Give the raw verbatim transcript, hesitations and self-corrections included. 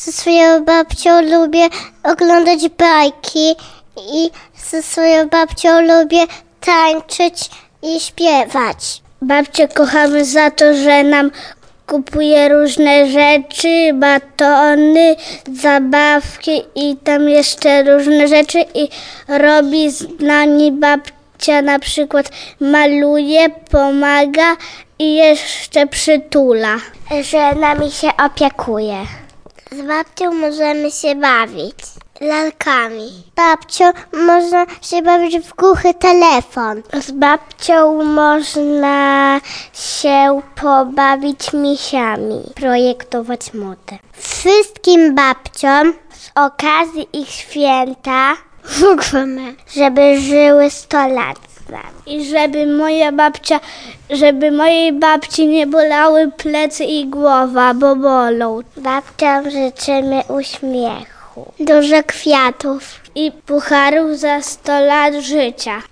ze swoją babcią lubię oglądać bajki i ze swoją babcią lubię tańczyć i śpiewać. Babcię kochamy za to, że nam kupuje różne rzeczy, batony, zabawki i tam jeszcze różne rzeczy i robi z nami babcia, na przykład maluje, pomaga i jeszcze przytula, że nami się opiekuje. Z babcią możemy się bawić lalkami. Babcią można się bawić w głuchy telefon. Z babcią można się pobawić misiami, projektować modę. Wszystkim babciom z okazji ich święta życzymy, żeby żyły sto lat. I żeby moja babcia, żeby mojej babci nie bolały plecy i głowa, bo bolą. Babciom życzymy uśmiechu, dużo kwiatów i pucharów za sto lat życia.